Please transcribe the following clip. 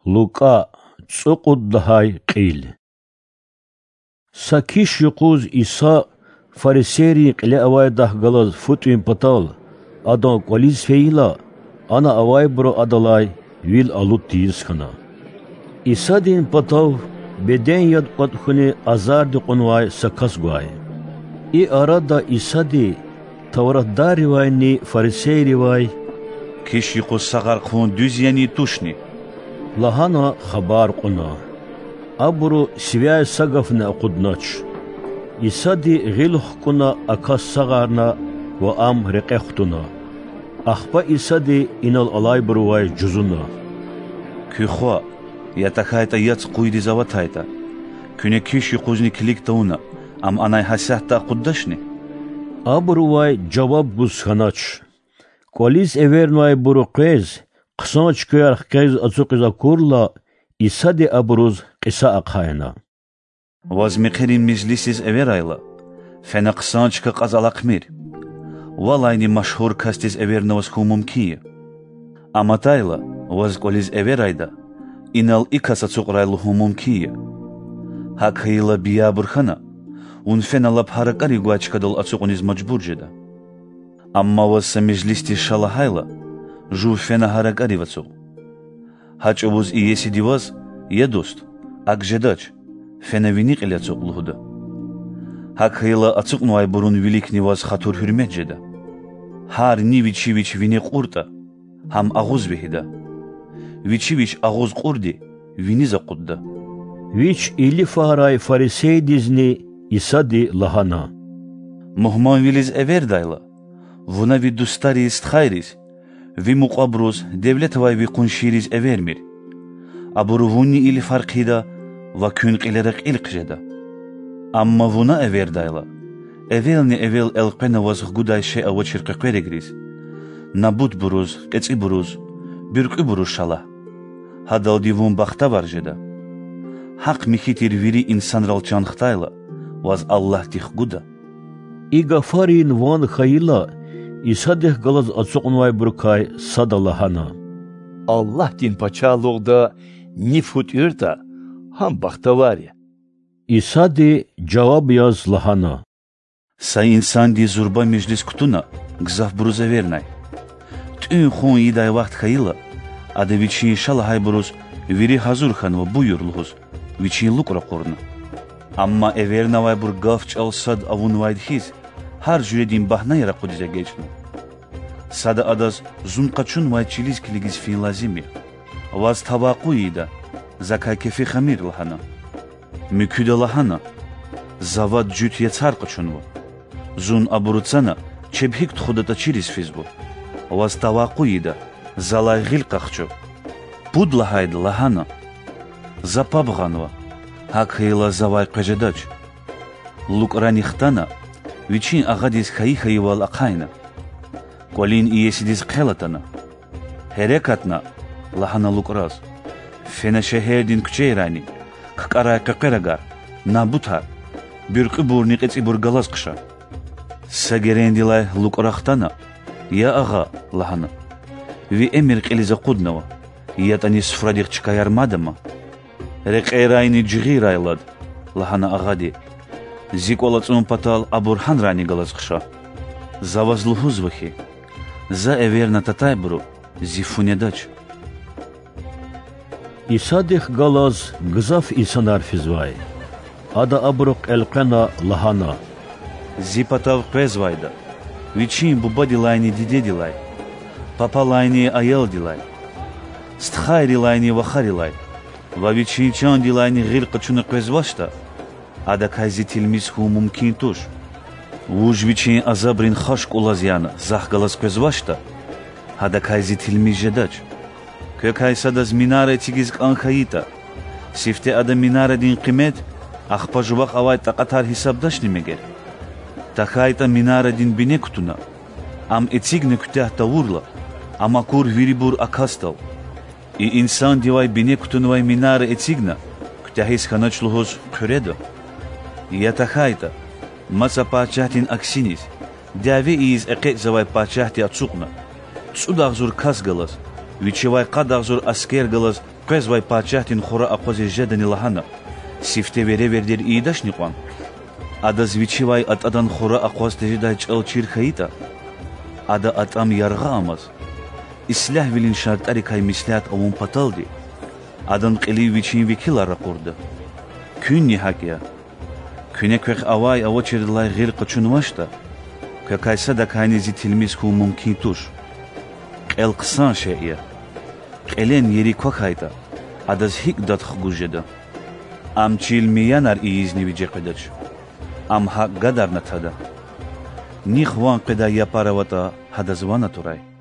Luka Tsukuddahay Qil Sakish Yuquz Isa Fariseri Qile Away Dahgalaz Futuin Patal Adan Qolis Feila Ana Away Bro Adalay Vil Alut Tiyskana Isa din Patav Beden Yad Qadkhuni Azar di Qunway Sakas Guay I arada Isa di Tavratdar Rivayni Fariseri Rivay Kish Yuquz Sagar Qun Düzyani Tushni Lahana Khabar Quna Abru Sivay Sagafna Qudnaч İsadi Gilh Quna Akas Sagarna Wa Am Riqehtuna Akhba İsadi Inal Alay Bruway Juzuna Kükhwa Yatakayta Yats Quydi Zavatayta Küne Kish Yuquzni Kilik Tauna Am Anay Hasahta Quddaşni Abruway Cevap Buzhanaç Qolis Evernway Buru Qez Qsanç Kuyar Qez Atsuqiza Kurla İsadi Abruz Qisa Aqhayna Vazmiqirin Mizlisis Everayla Fena Qsançka Qazalaqmir Walayni Mashhur Kastis Evernavas Humumkiya Amatayla Vaz Qolis Everayda Inal Ikas Atsuqraylu Humumkiya Hakhayla Biya Burkhana Un Fena Labharakari Guachkadal Atsuquniz Majburjeda Amma Vaz Mizlisti Shalahayla Ju Fena Harakari Vatsuq Haçobuz iyesi divaz ya dost akjedaç fenevini qilyatsuk luhda Hakhayla atsuqnuay burun vilik nivaz khatur hürmetjeda Har nivichivich vini qurta ham ağuz behida Vichivich ağuz qurdi vini zaqudda Vich ili faray farisey dizni isadi lahana Muhman viliz everdayla Vuna vi dustari istkhayris Vi muqabruz devlet vay vi qunshiriz evermir Aburuvuni ili farqida va kün qileraq ilqjeda Amma vuna everdayla Evelni evel elqena vaz guday şey avachir qaqeregris Nabut buruz qetsi buruz birqi buruz shala Hadal divun baxta varjeda Haq mihitir viri insan ralchanxtayla vaz Allah tix guda Igafarin van khayla İsadeh galaz atsuqunvay burkay sadalahana. Allah din paçalıqda nifut ürta ham baxtavarya. İsadi cevap yaz lahana. Say insan di zurba meclis kutuna gzaf buruza vernay. Tün xun iday vaxt khayla adavichi şalahay buruz viri hazur khan va buyurluğuz vichi lukra qorna. Amma evernavay bur gafç alsad avunvayd his Har jüredin bahna yara qudiza geçme. Sada adaz zun qaçun vay çiliz kiligiz fi lazimi. Vaz tabaquyida zakay kefi khamir lahana. Müküde lahana. Zavad jüt yetsar qaçun bu. Zun aburutsana çebhik tkudata çiliz fiz bu. Vaz tabaquyida zalay gil qaqçu. Bud lahaydı lahana. Zapabğanva. Hakhayla zavay qajadaç. Lukranihtana Vichin agadis khayi wal aqayna Qolin iyesidis qelatana Herekatna lahana lukraz Fena şeherdin küçeyrani Qaqara qaqaragar Nabutar Birqi burni qetsi burgalaz qışa Sagerendilay lukraqtana Ya ağa lahana Vi emir qiliza qudnava Yatani sufradiq çıkayarmadama Reqeyrayni jigiraylad Lahana ağadi Zikolatsun patal aburhan rani galazqsha Zavazluhuz vahi Za everna tataybru zifunedaç İsadih galaz gzaf insanar fizvay Ada abruq elqena lahana Zipatav qezvayda Vichin bubadi layni didedilay Papa layni ayal dilay Sthayri layni vakharilay Va vichin çandi layni gil qaçunu qezvashta Ada kayzitilmiz hu mumkin tush. Vujvichin azabrin khashq ulazyana zahgalas qezvashta. Ada kayzitilmiz jedach. Kökaysadaz minare tigiz qankhayita. Sifte ada minare din qimet akhpajubaq avay taqatar hisabdash nimeger. Takhayta minare din binekutuna. Am etsigne kütah tavurla. Amakur viribur akastal. I insan divay binekutunvay minare etsigna. Kütahis khanachluhuz qüredo. Yatakayta, masa paçahtin aksinis, davi iyiz eqet zavay paçahti atsuqna, tsudağzur kas galas, vichivay qadağzur asker galas Quezvay paçahtin xora aqozi jedani lahana. Sifte vere verdir iidash niqwan. Ada zvichivay atadan xora aqoz tejiday ç'alçir khayita. Ada atam yarg'a amaz. İslah vilin şartari kay mislat avun pataldi. Adan qili vichin vikila raqurda. Künni hakya. Küne kvek avay avoçerilay g'ir qachunvashta. Kakaysa da kayni zitilmiz ku mumkin tush. Qel qsan şeyya. Qelen yeri kokayda. Adaz hik datx gujeda. Am çilmiyanar iizni viceqedach. Am hak gadar natada. Nixwan qeda yaparavata hadazvana turay.